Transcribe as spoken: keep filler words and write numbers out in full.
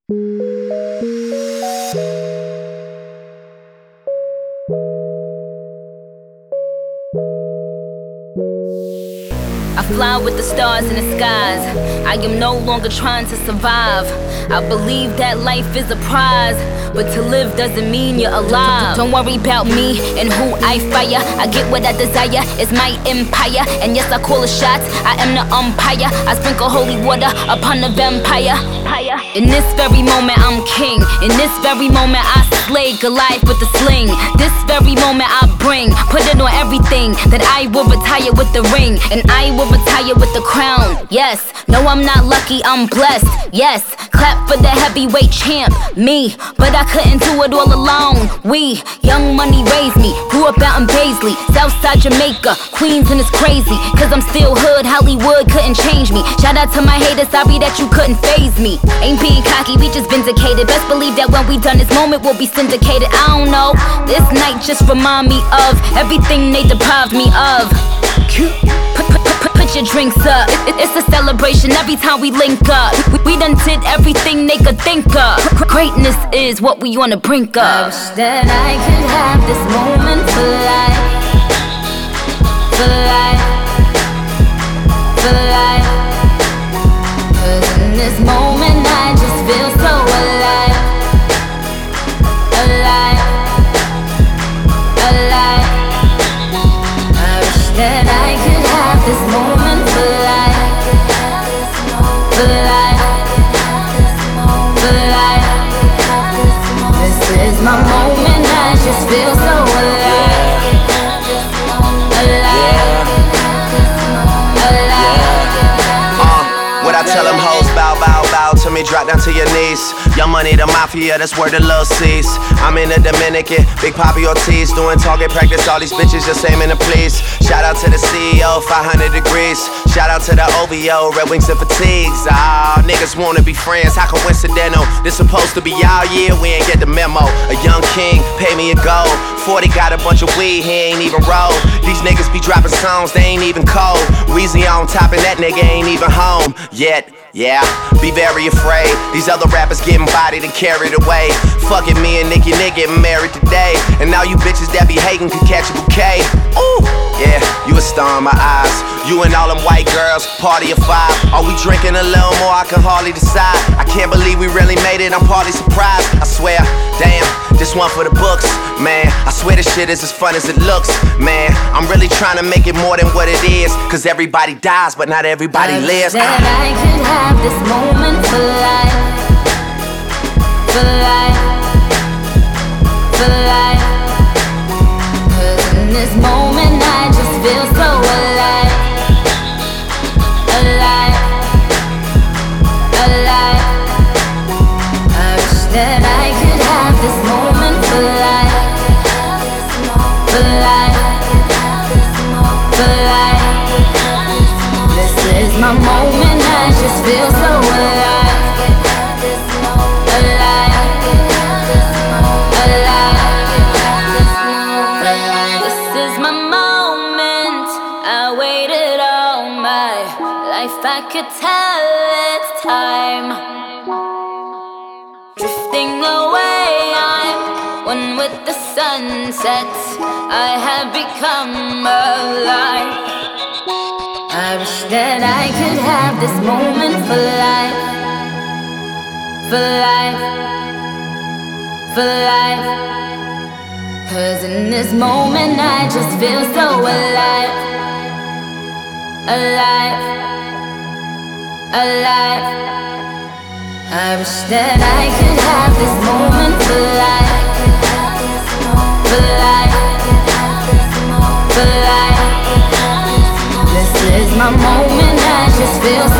I fly with the stars in the skies. I am no longer trying to survive. I believe that life is a prize, but to live doesn't mean you're alive. Don't worry about me and who I fire. I get what I desire, it's my empire. And yes, I call the shots, I am the umpire. I sprinkle holy water upon the vampire. In this very moment I'm king. In this very moment I slay Goliath with the sling. This very moment I bring, put it on everything, that I will retire with the ring, and I will retire with the crown. Yes, no, I'm not lucky, I'm blessed. Yes, clap for the heavyweight champ, me. But I couldn't do it all alone. We, Young Money raised me, grew up out in Paisley, Southside Jamaica, Queens, and it's crazy, cause I'm still hood, Hollywood couldn't change me. Shout out to my haters, sorry that you couldn't faze me. Ain't being cocky, we just vindicated. Best believe that when we done this moment we'll be syndicated. I don't know, this night just remind me of everything they deprived me of. Put, put, put, put your drinks up, it, it's a celebration every time we link up. We, we done did everything they could think of. Greatness is what we on the brink of. I wish that I could have this moment for life, for life, for life. Cause in this moment I just feel so alive, alive, alive. I wish that I could have this moment for life, for life, for life. This is my moment, I just feel so alive, alive, alive. Uh, what I tell them hoes, bow, bow, bow to me, drop down to your knees. Young Money, the mafia, that's where the love sees. I'm in the Dominican, Big Papi Ortiz, doing target practice, all these bitches just aiming to please. Shout out to the C E O, five hundred degrees. Shout out to the O V O, Red Wings and Fatigues. Ah, niggas wanna be friends, how coincidental? This supposed to be our year, we ain't get the memo. A young king, pay me a gold. forty got a bunch of weed, he ain't even roll. These niggas be dropping songs, they ain't even cold. Weezy on top and that nigga ain't even home yet. Yeah, be very afraid. These other rappers getting bodied and carried away. Fuck it, me and Nicki Nick getting married today. And now you bitches that be hating could catch a bouquet. Ooh, yeah, you a star in my eyes. You and all them white girls, party of five. Are we drinking a little more? I can hardly decide. I can't believe we really made it, I'm partly surprised. I swear, damn, this one for the books. Man, I swear this shit is as fun as it looks. Man, I'm really trying to make it more than what it is. Cause everybody dies, but not everybody I lives. That I could have this moment for life, for life, for life. Cause in this moment I just feel so alive, alive, alive. I wish that I could have this moment for life, for life, for life. This is my moment, I just feel so alive, alive, alive. This is my moment, I waited all my life, I could tell it's time. Drifting away, I'm one with the sunset, I have become alive. I wish that I could have this moment for life, for life, for life. Cause in this moment I just feel so alive, alive, alive. I wish that I could have this moment for life, for life, for life. This is my moment, I just feel so